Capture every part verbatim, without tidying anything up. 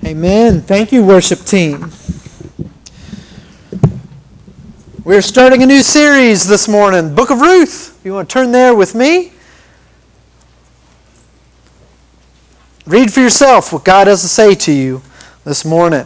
Amen. Thank you, worship team. We're starting a new series this morning, Book of Ruth. If you want to turn there with me, read for yourself what God has to say to you this morning.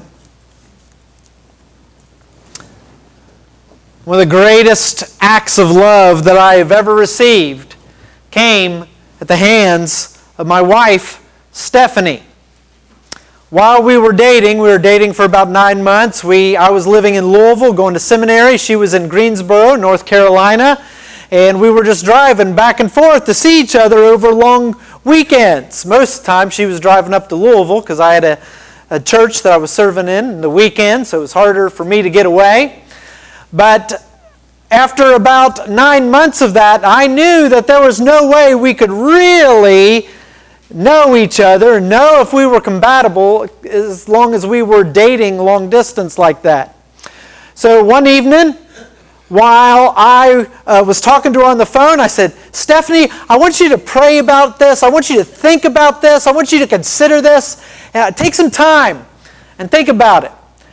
One of the greatest acts of love that I have ever received came at the hands of my wife, Stephanie. While we were dating, we were dating for about nine months. We, I was living in Louisville, going to seminary. She was in Greensboro, North Carolina. And we were just driving back and forth to see each other over long weekends. Most of the time, she was driving up to Louisville because I had a, a church that I was serving in in the weekend, so it was harder for me to get away. But after about nine months of that, I knew that there was no way we could really know each other, know if we were compatible as long as we were dating long distance like that. So one evening, while I uh, was talking to her on the phone, I said, Stephanie, I want you to pray about this. I want you to think about this. I want you to consider this. Uh, take some time and think about it.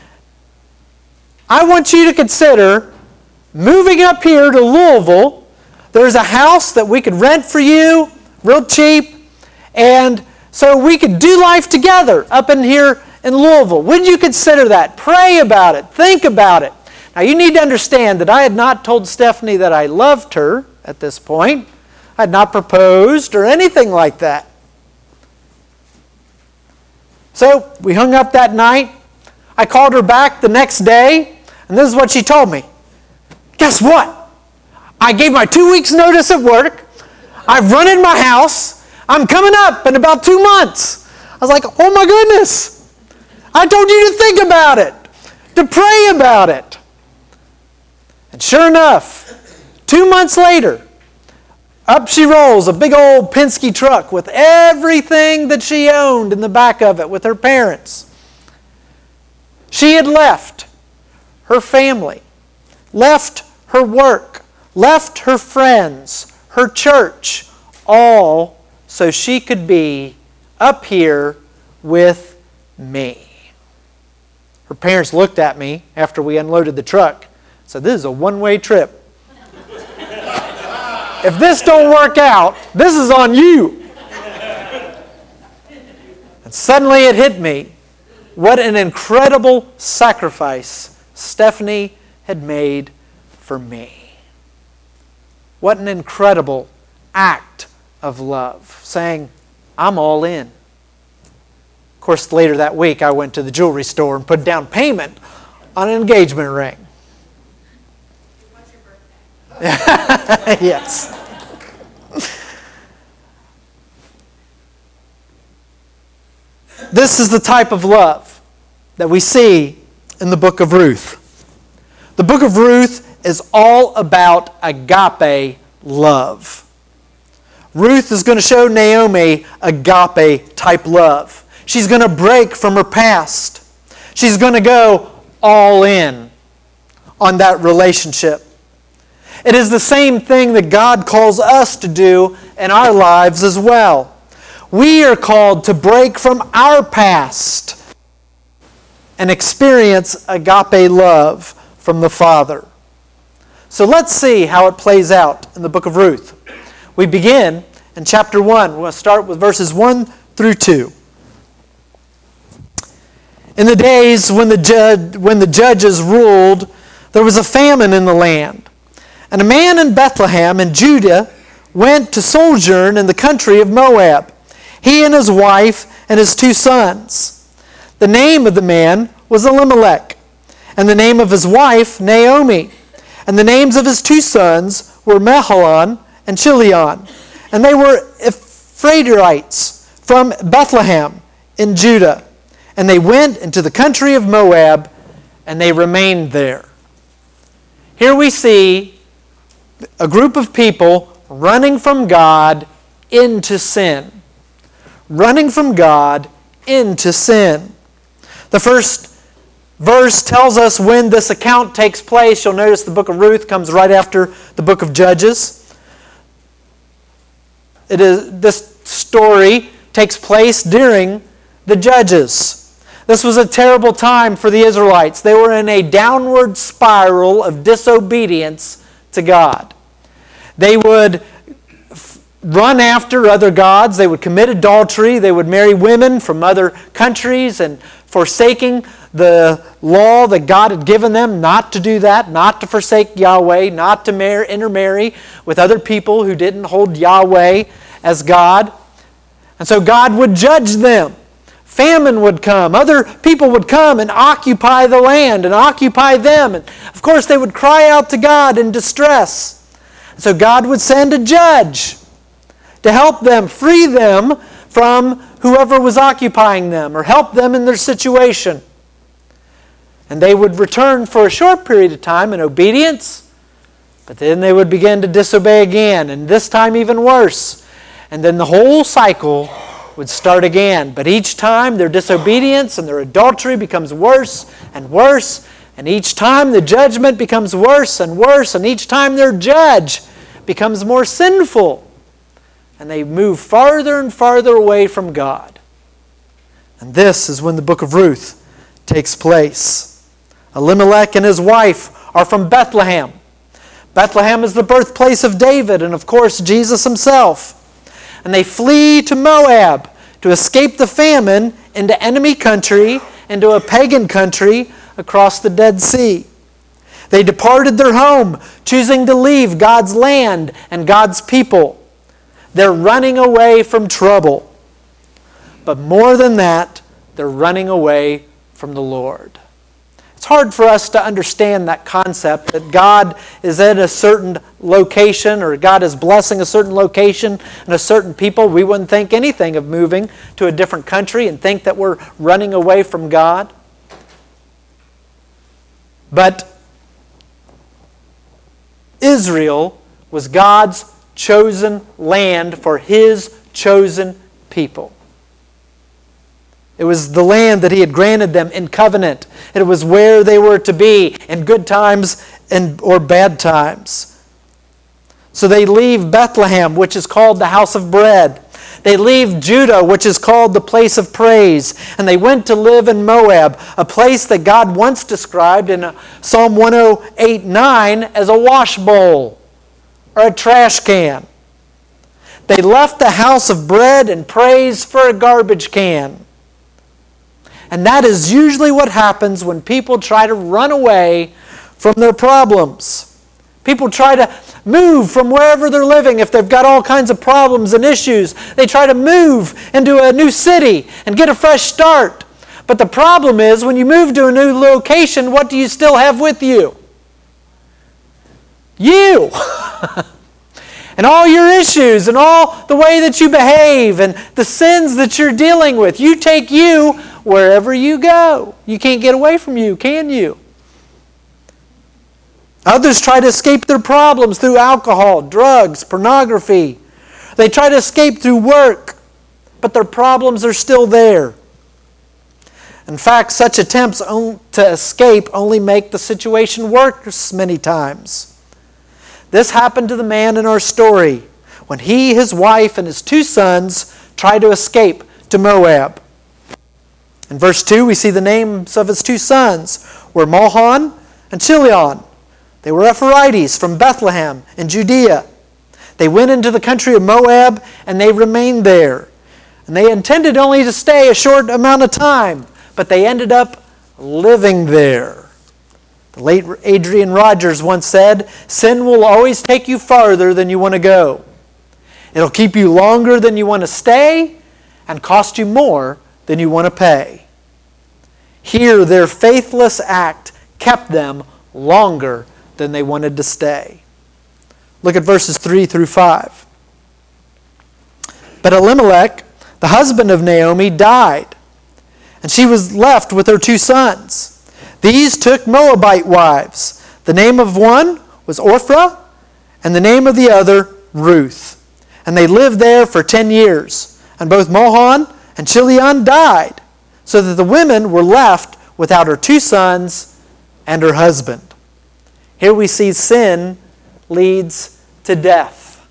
I want you to consider moving up here to Louisville. There's a house that we could rent for you, real cheap. And so we could do life together up in here in Louisville. Wouldn't you consider that? Pray about it. Think about it. Now you need to understand that I had not told Stephanie that I loved her at this point. I had not proposed or anything like that. So we hung up that night. I called her back the next day, and this is what she told me. Guess what? I gave my two weeks notice at work. I've run in my house. I'm coming up in about two months. I was like, oh my goodness. I told you to think about it, to pray about it. And sure enough, two months later, up she rolls, a big old Penske truck with everything that she owned in the back of it with her parents. She had left her family, left her work, left her friends, her church, all so she could be up here with me. Her parents looked at me after we unloaded the truck and said, this is a one-way trip. If this don't work out, this is on you. And suddenly it hit me. What an incredible sacrifice Stephanie had made for me. What an incredible act of love, saying, I'm all in. Of course, later that week, I went to the jewelry store and put down payment on an engagement ring. What's your birthday? Yes. This is the type of love that we see in the book of Ruth. The book of Ruth is all about agape love. Ruth is going to show Naomi agape type love. She's going to break from her past. She's going to go all in on that relationship. It is the same thing that God calls us to do in our lives as well. We are called to break from our past and experience agape love from the Father. So let's see how it plays out in the book of Ruth. We begin in chapter one. We're going to start with verses one through two. In the days when the, judge, when the judges ruled, there was a famine in the land. And a man in Bethlehem in Judah went to sojourn in the country of Moab, he and his wife and his two sons. The name of the man was Elimelech, and the name of his wife Naomi. And the names of his two sons were Mahlon and Chilion. And they were Ephrathites from Bethlehem in Judah. And they went into the country of Moab, and they remained there. Here we see a group of people running from God into sin. Running from God into sin. The first verse tells us when this account takes place. You'll notice the book of Ruth comes right after the book of Judges. It is, this story takes place during the Judges. This was a terrible time for the Israelites. They were in a downward spiral of disobedience to God. They would run after other gods. They would commit adultery. They would marry women from other countries, and forsaking the law that God had given them not to do that, not to forsake Yahweh, not to marry, intermarry with other people who didn't hold Yahweh as God. And so God would judge them. Famine would come. Other people would come and occupy the land and occupy them. And of course, they would cry out to God in distress. So God would send a judge to help them, free them from whoever was occupying them, or help them in their situation. And they would return for a short period of time in obedience, but then they would begin to disobey again, and this time even worse. And then the whole cycle would start again. But each time their disobedience and their adultery becomes worse and worse, and each time the judgment becomes worse and worse, and each time their judge becomes more sinful. And they move farther and farther away from God. And this is when the book of Ruth takes place. Elimelech and his wife are from Bethlehem. Bethlehem is the birthplace of David and, of course, Jesus himself. And they flee to Moab to escape the famine into enemy country, into a pagan country across the Dead Sea. They departed their home, choosing to leave God's land and God's people. They're running away from trouble. But more than that, they're running away from the Lord. It's hard for us to understand that concept that God is in a certain location, or God is blessing a certain location and a certain people. We wouldn't think anything of moving to a different country and think that we're running away from God. But Israel was God's chosen land for His chosen people. It was the land that He had granted them in covenant. It was where they were to be in good times and or bad times. So they leave Bethlehem, which is called the house of bread. They leave Judah, which is called the place of praise. And they went to live in Moab, a place that God once described in Psalm one oh eight nine as a wash bowl or a trash can. They left the house of bread and praise for a garbage can. And that is usually what happens when people try to run away from their problems. People try to move from wherever they're living. If they've got all kinds of problems and issues, they try to move into a new city and get a fresh start. But the problem is, when you move to a new location, what do you still have with you? You! And all your issues and all the way that you behave and the sins that you're dealing with. You take you wherever you go. You can't get away from you, can you? Others try to escape their problems through alcohol, drugs, pornography. They try to escape through work, but their problems are still there. In fact, such attempts to escape only make the situation worse many times. This happened to the man in our story when he, his wife, and his two sons tried to escape to Moab. In verse two, we see the names of his two sons were Mahlon and Chilion. They were Ephrathites from Bethlehem in Judea. They went into the country of Moab and they remained there. And they intended only to stay a short amount of time, but they ended up living there. The late Adrian Rogers once said, "Sin will always take you farther than you want to go. It'll keep you longer than you want to stay and cost you more than you want to pay." Here, their faithless act kept them longer than they wanted to stay. Look at verses three through five. But Elimelech, the husband of Naomi, died, and she was left with her two sons. These took Moabite wives. The name of one was Orpah, and the name of the other Ruth. And they lived there for ten years. And both Mahlon and Chilion died, so that the women were left without her two sons and her husband. Here we see sin leads to death.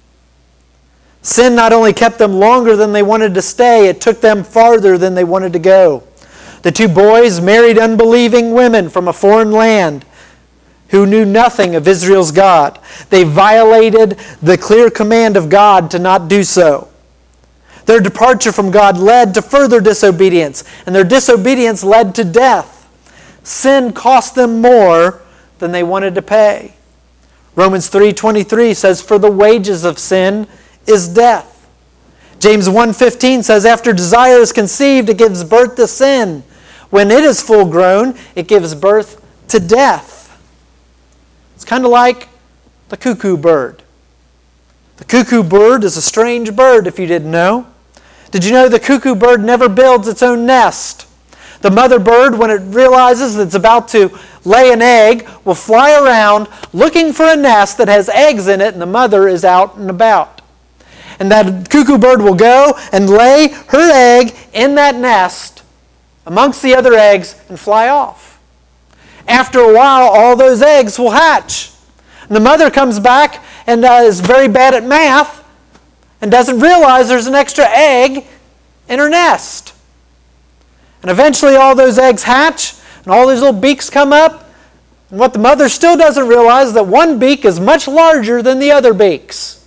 Sin not only kept them longer than they wanted to stay, it took them farther than they wanted to go. The two boys married unbelieving women from a foreign land who knew nothing of Israel's God. They violated the clear command of God to not do so. Their departure from God led to further disobedience, and their disobedience led to death. Sin cost them more than they wanted to pay. Romans three twenty-three says, "For the wages of sin is death." James one fifteen says, "After desire is conceived, it gives birth to sin. When it is full grown, it gives birth to death." It's kind of like the cuckoo bird. The cuckoo bird is a strange bird, if you didn't know. Did you know the cuckoo bird never builds its own nest? The mother bird, when it realizes that it's about to lay an egg, will fly around looking for a nest that has eggs in it, and the mother is out and about. And that cuckoo bird will go and lay her egg in that nest amongst the other eggs and fly off. After a while, all those eggs will hatch. And the mother comes back and uh, is very bad at math and doesn't realize there's an extra egg in her nest. And eventually all those eggs hatch and all these little beaks come up. And what the mother still doesn't realize is that one beak is much larger than the other beaks.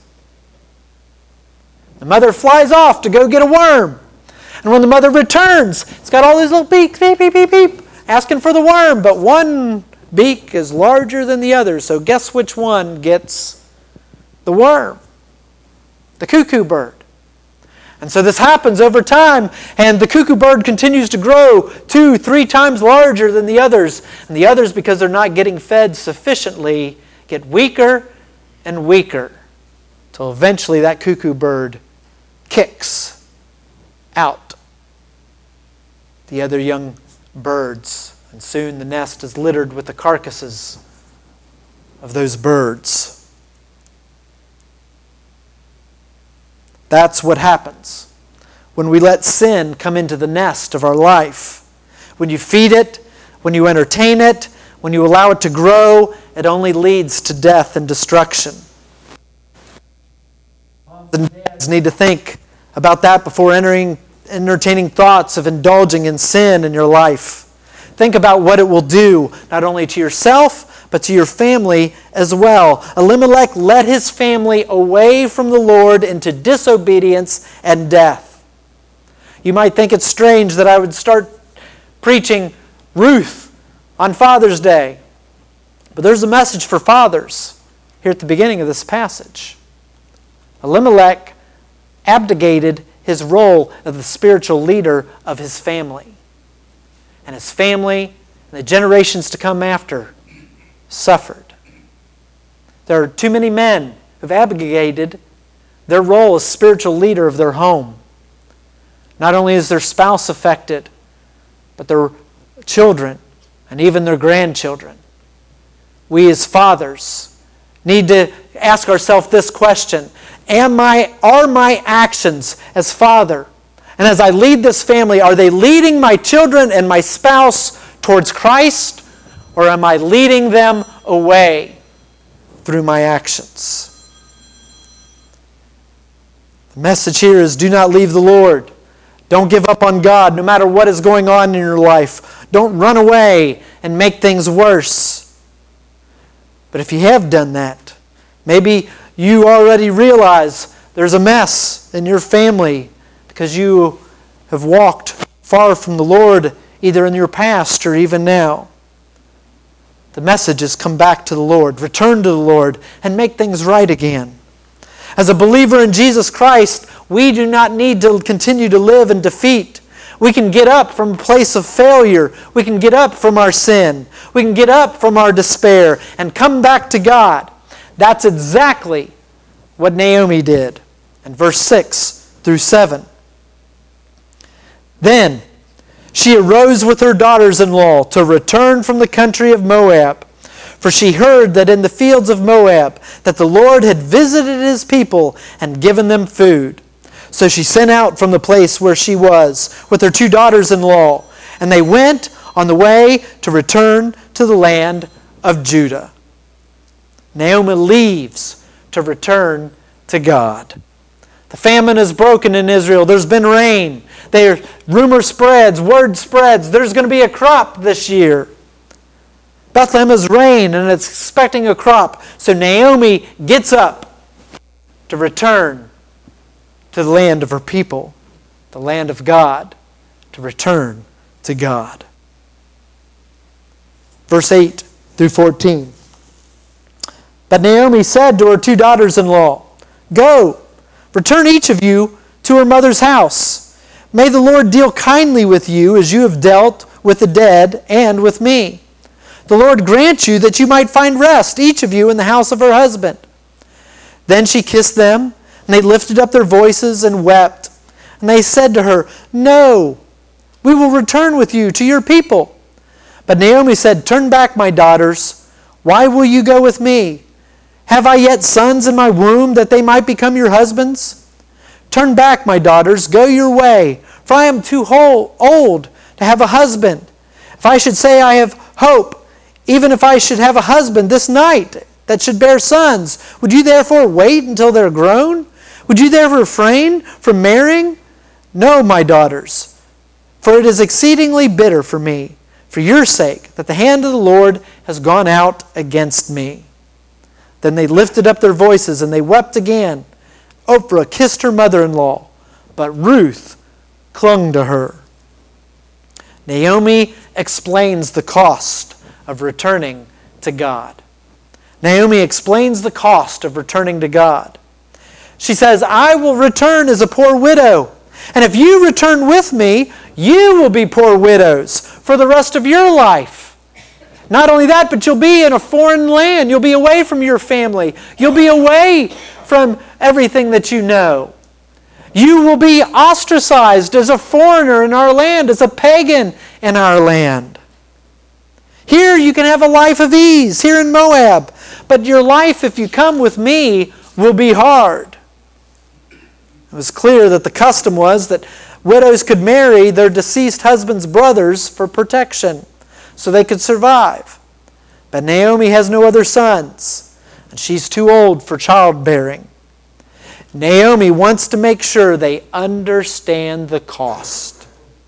The mother flies off to go get a worm. And when the mother returns, it's got all these little beaks, beep, beep, beep, beep, asking for the worm. But one beak is larger than the other. So guess which one gets the worm? The cuckoo bird. And so this happens over time, and the cuckoo bird continues to grow two, three times larger than the others. And the others, because they're not getting fed sufficiently, get weaker and weaker, until eventually that cuckoo bird kicks out the other young birds. And soon the nest is littered with the carcasses of those birds. That's what happens when we let sin come into the nest of our life. When you feed it, when you entertain it, when you allow it to grow, it only leads to death and destruction. Moms and dads need to think about that before entering, entertaining thoughts of indulging in sin in your life. Think about what it will do, not only to yourself, but to your family as well. Elimelech led his family away from the Lord into disobedience and death. You might think it's strange that I would start preaching Ruth on Father's Day, but there's a message for fathers here at the beginning of this passage. Elimelech abdicated his role as the spiritual leader of his family. And his family and the generations to come after suffered. There are too many men who've abdicated their role as spiritual leader of their home. Not only is their spouse affected, but their children and even their grandchildren. We as fathers need to ask ourselves this question: Am I, are my actions as father and as I lead this family, are they leading my children and my spouse towards Christ? Or am I leading them away through my actions? The message here is, do not leave the Lord. Don't give up on God no matter what is going on in your life. Don't run away and make things worse. But if you have done that, maybe you already realize there's a mess in your family because you have walked far from the Lord, either in your past or even now. The message is, come back to the Lord, return to the Lord, and make things right again. As a believer in Jesus Christ, we do not need to continue to live in defeat. We can get up from a place of failure. We can get up from our sin. We can get up from our despair and come back to God. That's exactly what Naomi did in verse six through seven. Then she arose with her daughters-in-law to return from the country of Moab, for she heard that in the fields of Moab that the Lord had visited his people and given them food. So she sent out from the place where she was with her two daughters-in-law, and they went on the way to return to the land of Judah. Naomi leaves to return to God. The famine is broken in Israel. There's been rain. There, rumor spreads, word spreads, there's going to be a crop this year. Bethlehem has rained and it's expecting a crop. So Naomi gets up to return to the land of her people, the land of God, to return to God. Verse eight through fourteen. But Naomi said to her two daughters-in-law, "Go, return each of you to her mother's house. May the Lord deal kindly with you as you have dealt with the dead and with me. The Lord grant you that you might find rest, each of you, in the house of her husband." Then she kissed them, and they lifted up their voices and wept. And they said to her, "No, we will return with you to your people." But Naomi said, "Turn back, my daughters. Why will you go with me? Have I yet sons in my womb that they might become your husbands? Turn back, my daughters, go your way, for I am too whole, old to have a husband. If I should say I have hope, even if I should have a husband this night that should bear sons, would you therefore wait until they're grown? Would you therefore refrain from marrying? No, my daughters, for it is exceedingly bitter for me, for your sake, that the hand of the Lord has gone out against me." Then they lifted up their voices and they wept again. Oprah kissed her mother-in-law, but Ruth clung to her. Naomi explains the cost of returning to God. Naomi explains the cost of returning to God. She says, "I will return as a poor widow. And if you return with me, you will be poor widows for the rest of your life. Not only that, but you'll be in a foreign land. You'll be away from your family. You'll be away from everything that you know. You will be ostracized as a foreigner in our land, as a pagan in our land. Here you can have a life of ease, here in Moab. But your life, if you come with me, will be hard." It was clear that the custom was that widows could marry their deceased husband's brothers for protection, so they could survive. But Naomi has no other sons, and she's too old for childbearing. Naomi wants to make sure they understand the cost.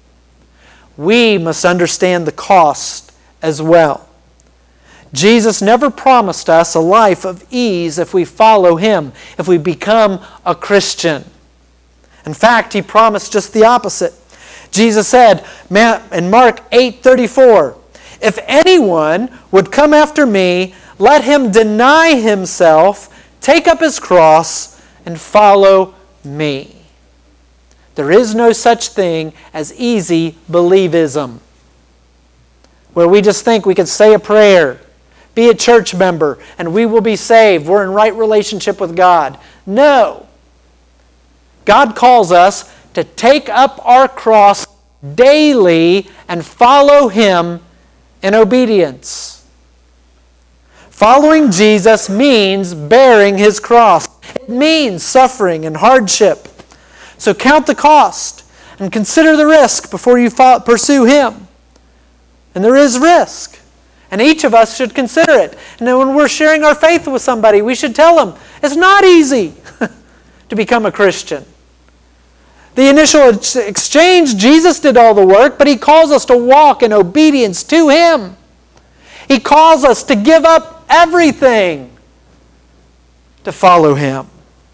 We must understand the cost as well. Jesus never promised us a life of ease if we follow Him, if we become a Christian. In fact, He promised just the opposite. Jesus said in Mark eight thirty-four, "If anyone would come after me, let him deny himself, take up his cross, and follow me." There is no such thing as easy believism, where we just think we can say a prayer, be a church member, and we will be saved. We're in right relationship with God. No. God calls us to take up our cross daily and follow Him in obedience. Following Jesus means bearing His cross. It means suffering and hardship. So count the cost and consider the risk before you pursue Him. And there is risk. And each of us should consider it. And then when we're sharing our faith with somebody, we should tell them, it's not easy to become a Christian. The initial exchange, Jesus did all the work, but He calls us to walk in obedience to Him. He calls us to give up everything to follow Him.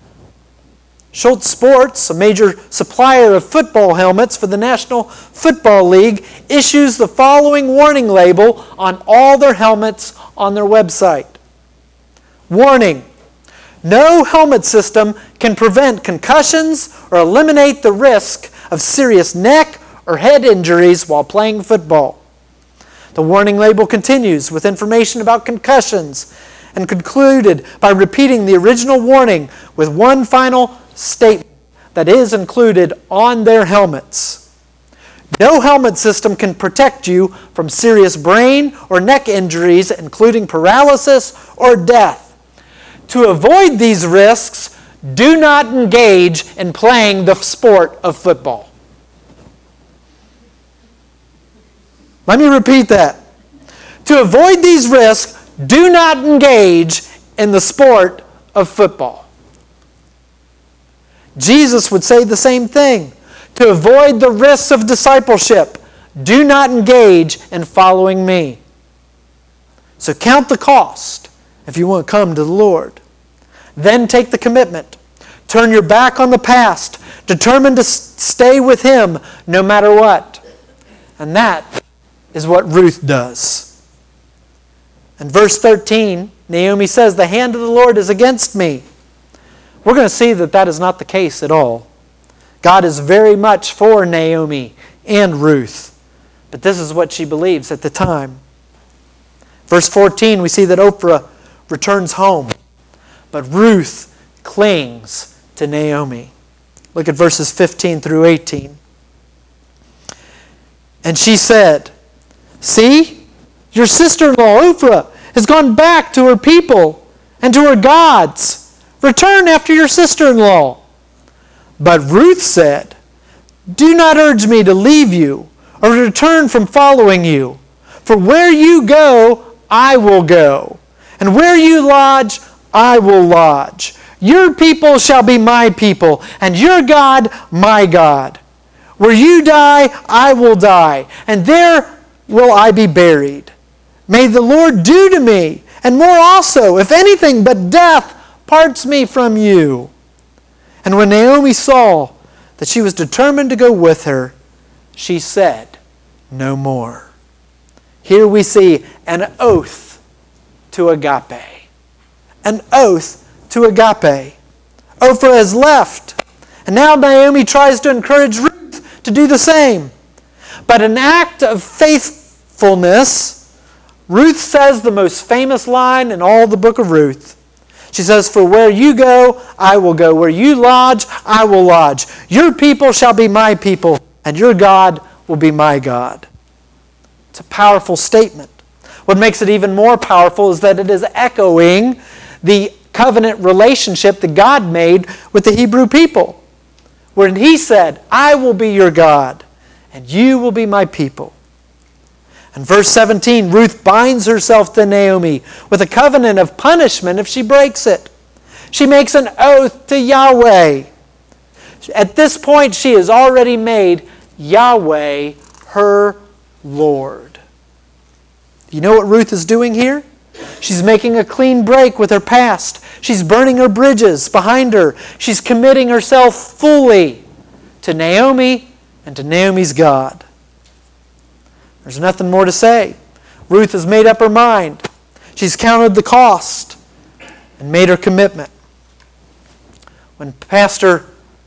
Schultz Sports, a major supplier of football helmets for the National Football League, issues the following warning label on all their helmets on their website. Warning: no helmet system can prevent concussions or eliminate the risk of serious neck or head injuries while playing football. The warning label continues with information about concussions and concluded by repeating the original warning with one final statement that is included on their helmets. No helmet system can protect you from serious brain or neck injuries, including paralysis or death. To avoid these risks, do not engage in playing the sport of football. Let me repeat that. To avoid these risks, do not engage in the sport of football. Jesus would say the same thing. To to avoid the risks of discipleship, do not engage in following me. So count the cost if you want to come to the Lord. Then take the commitment. Turn your back on the past, determined to stay with Him no matter what. And that is what Ruth does. In verse thirteen, Naomi says, the hand of the Lord is against me. We're going to see that that is not the case at all. God is very much for Naomi and Ruth. But this is what she believes at the time. Verse fourteen, we see that Oprah returns home. But Ruth clings to Naomi. Look at verses fifteen through eighteen. And she said, see, your sister-in-law Oprah has gone back to her people and to her gods. Return after your sister-in-law. But Ruth said, do not urge me to leave you or return from following you. For where you go, I will go. And where you lodge, I will lodge. Your people shall be my people, and your God, my God. Where you die, I will die, and there will I be buried. May the Lord do to me, and more also, if anything but death parts me from you. And when Naomi saw that she was determined to go with her, she said no more. Here we see an oath to agape. An oath to agape. Oprah has left, and now Naomi tries to encourage Ruth to do the same. But an act of faithfulness, Ruth says the most famous line in all the book of Ruth. She says, for where you go, I will go. Where you lodge, I will lodge. Your people shall be my people, and your God will be my God. It's a powerful statement. What makes it even more powerful is that it is echoing the covenant relationship that God made with the Hebrew people. When He said, I will be your God, and you will be my people. In verse seventeen, Ruth binds herself to Naomi with a covenant of punishment if she breaks it. She makes an oath to Yahweh. At this point, she has already made Yahweh her Lord. You know what Ruth is doing here? She's making a clean break with her past. She's burning her bridges behind her. She's committing herself fully to Naomi and to Naomi's God. There's nothing more to say. Ruth has made up her mind. She's counted the cost and made her commitment. When Pastor,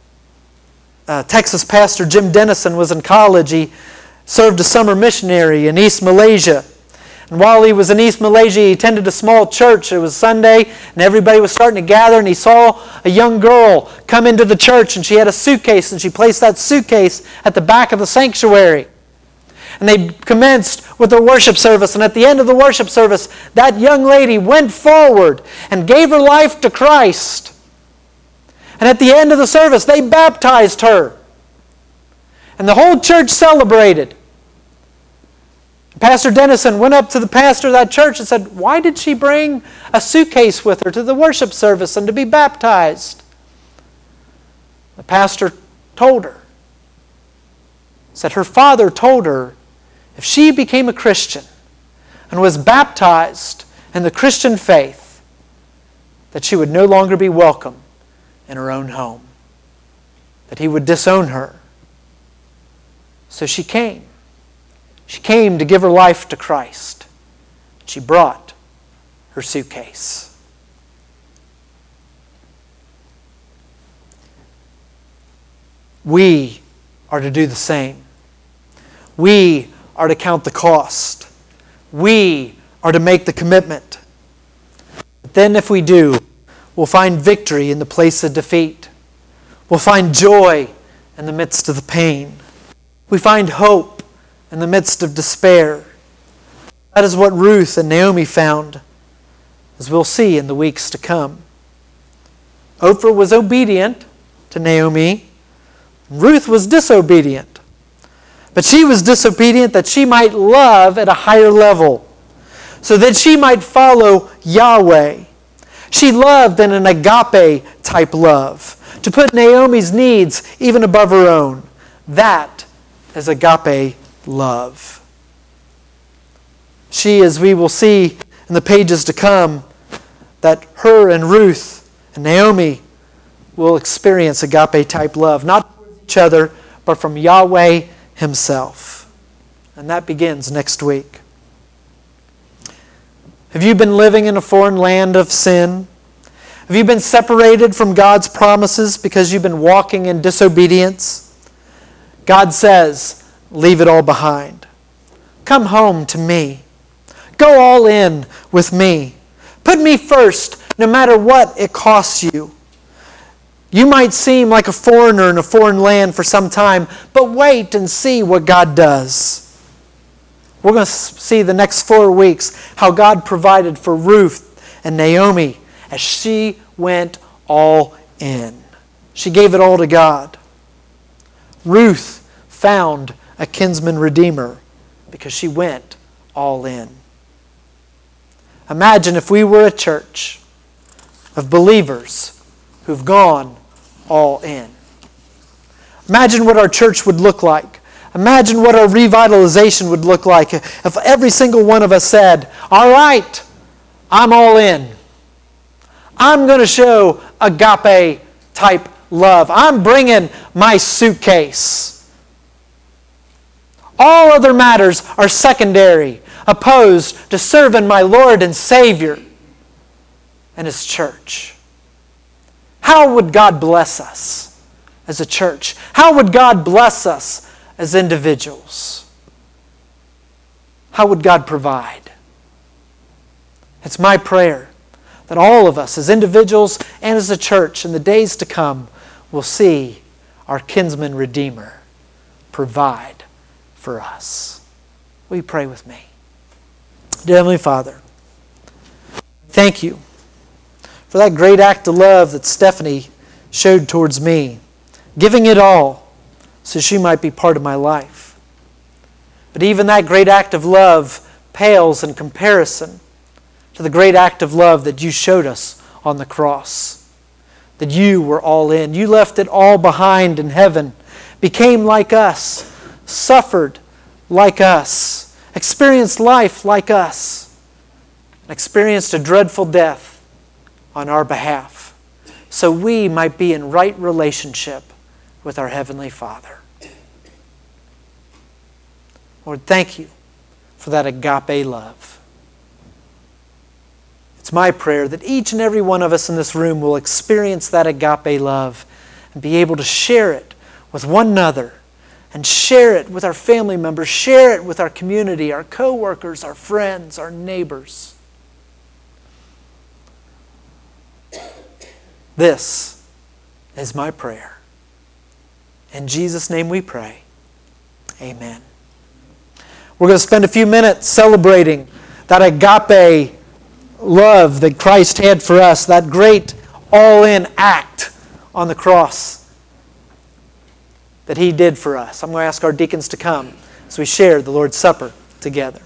uh, Texas Pastor Jim Dennison was in college, he served as summer missionary in East Malaysia. And while he was in East Malaysia, he attended a small church. It was Sunday, and everybody was starting to gather, and he saw a young girl come into the church, and she had a suitcase, and she placed that suitcase at the back of the sanctuary. And they commenced with the worship service, and at the end of the worship service, that young lady went forward and gave her life to Christ. And at the end of the service, they baptized her. And the whole church celebrated. Pastor Dennison went up to the pastor of that church and said, why did she bring a suitcase with her to the worship service and to be baptized? The pastor told her, said her father told her if she became a Christian and was baptized in the Christian faith, that she would no longer be welcome in her own home, that he would disown her. So she came. She came to give her life to Christ. She brought her suitcase. We are to do the same. We are to count the cost. We are to make the commitment. But then if we do, we'll find victory in the place of defeat. We'll find joy in the midst of the pain. We find hope in the midst of despair. That is what Ruth and Naomi found, as we'll see in the weeks to come. Oprah was obedient to Naomi. Ruth was disobedient. But she was disobedient that she might love at a higher level, so that she might follow Yahweh. She loved in an agape type love, to put Naomi's needs even above her own. That is agape love. She, as we will see in the pages to come, that her and Ruth and Naomi will experience agape type love, not towards each other, but from Yahweh Himself. And that begins next week. Have you been living in a foreign land of sin? Have you been separated from God's promises because you've been walking in disobedience? God says, leave it all behind. Come home to me. Go all in with me. Put me first, no matter what it costs you. You might seem like a foreigner in a foreign land for some time, but wait and see what God does. We're going to see the next four weeks how God provided for Ruth and Naomi as she went all in. She gave it all to God. Ruth found a kinsman redeemer because she went all in. Imagine if we were a church of believers who've gone all in. Imagine what our church would look like. Imagine what our revitalization would look like if every single one of us said, all right, I'm all in. I'm going to show agape type love. I'm bringing my suitcase. All other matters are secondary, opposed to serving my Lord and Savior and His church. How would God bless us as a church? How would God bless us as individuals? How would God provide? It's my prayer that all of us as individuals and as a church in the days to come will see our kinsman redeemer provide for us. Will you pray with me? Dear Heavenly Father, thank you for that great act of love that Stephanie showed towards me, giving it all so she might be part of my life. But even that great act of love pales in comparison to the great act of love that you showed us on the cross. That you were all in. You left it all behind in heaven, became like us, suffered like us, experienced life like us, and experienced a dreadful death on our behalf, so we might be in right relationship with our Heavenly Father. Lord, thank you for that agape love. It's my prayer that each and every one of us in this room will experience that agape love and be able to share it with one another and share it with our family members, share it with our community, our co-workers, our friends, our neighbors. This is my prayer. In Jesus' name we pray. Amen. We're going to spend a few minutes celebrating that agape love that Christ had for us, that great all-in act on the cross that He did for us. I'm going to ask our deacons to come as we share the Lord's Supper together.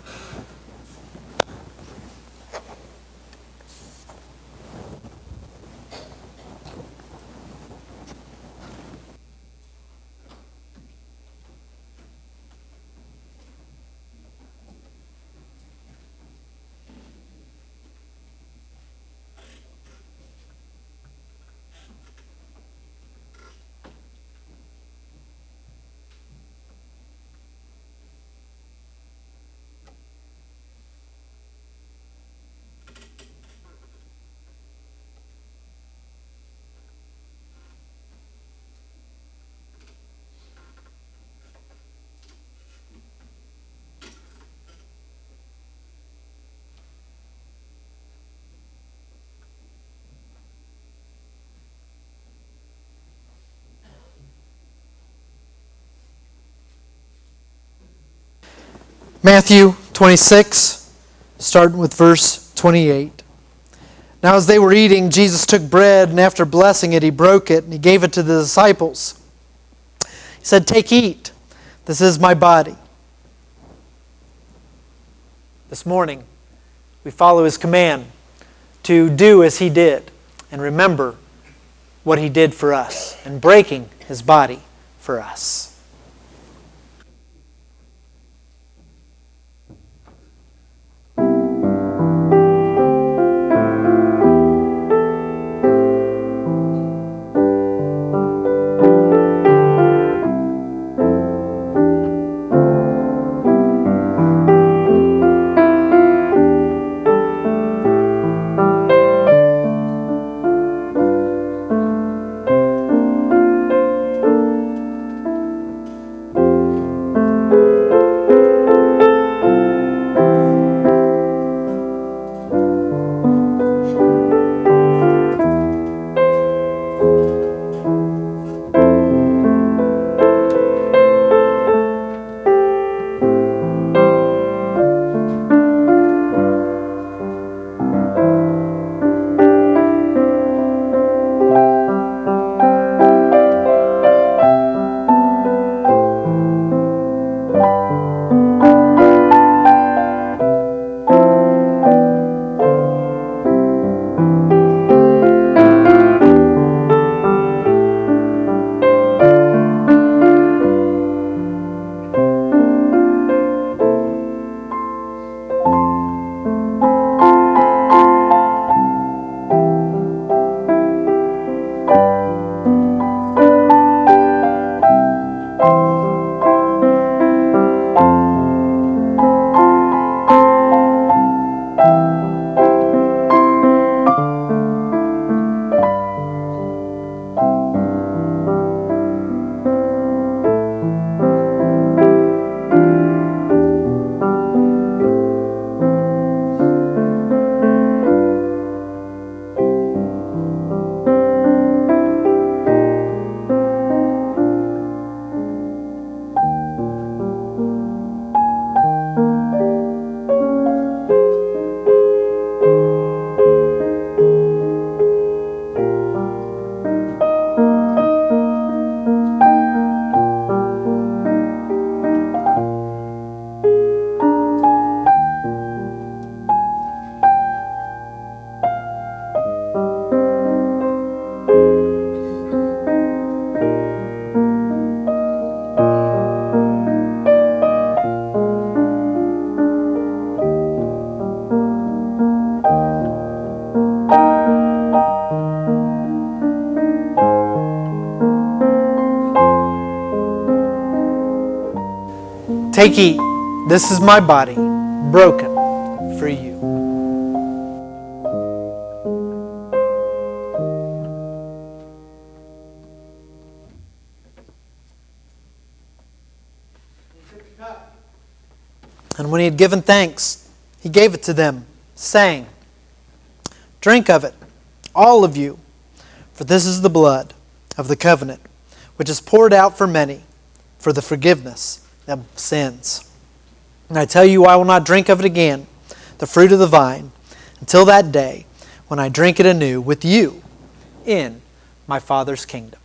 Matthew twenty-six, starting with verse twenty-eight. Now as they were eating, Jesus took bread, and after blessing it, He broke it, and He gave it to the disciples. He said, "Take, eat. This is my body." This morning, we follow His command to do as He did and remember what He did for us and breaking His body for us. Take, eat. This is my body, broken for you. And when he had given thanks, he gave it to them, saying, "Drink of it, all of you, for this is the blood of the covenant, which is poured out for many for the forgiveness of sins. And I tell you, I will not drink of it again, the fruit of the vine, until that day when I drink it anew with you in my Father's kingdom."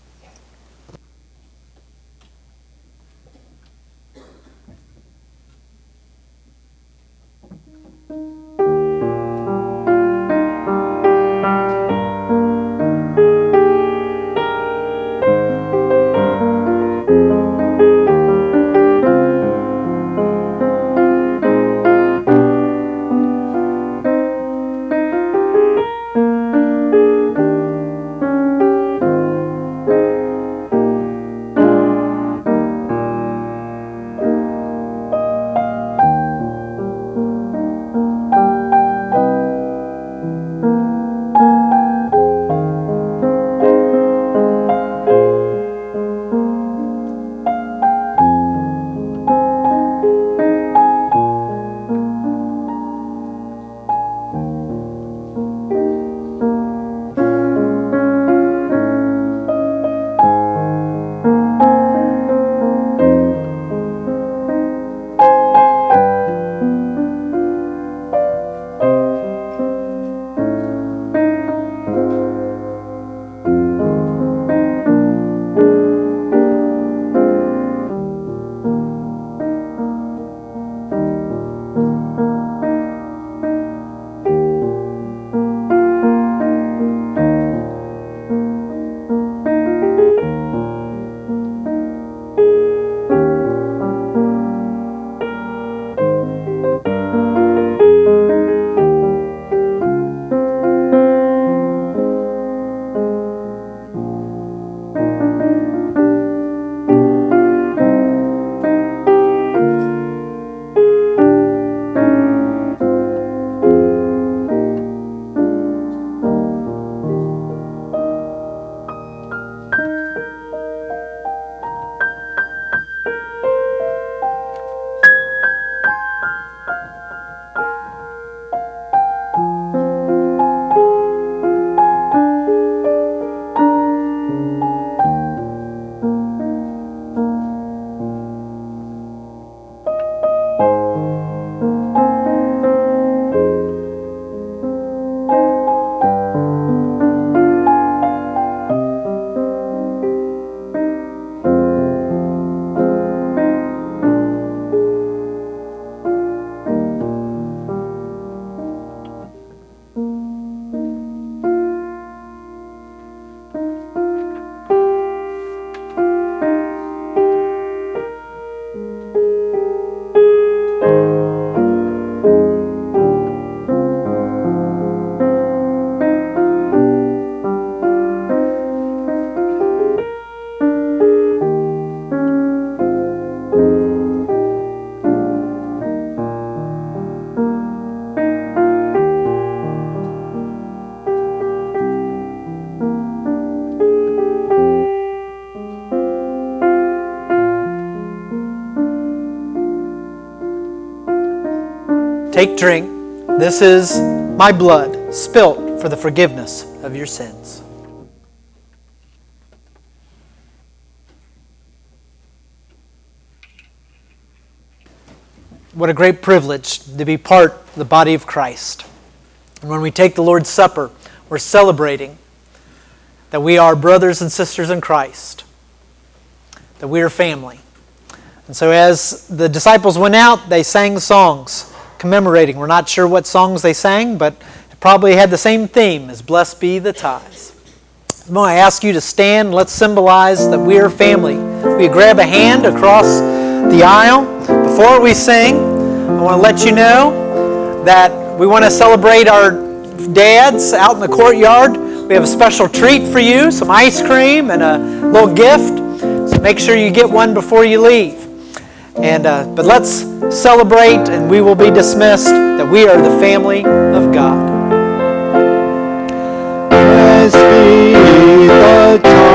Take, drink. This is my blood, spilt for the forgiveness of your sins. What a great privilege to be part of the body of Christ. And when we take the Lord's Supper, we're celebrating that we are brothers and sisters in Christ, that we are family. And so as the disciples went out, they sang songs commemorating. We're not sure what songs they sang, but it probably had the same theme as "Blessed Be the Ties." I'm going to ask you to stand. Let's symbolize that we are family. We grab a hand across the aisle. Before we sing, I want to let you know that we want to celebrate our dads out in the courtyard. We have a special treat for you, some ice cream and a little gift. So make sure you get one before you leave. And uh, but let's celebrate, and we will be dismissed that we are the family of God. Blessed be the time.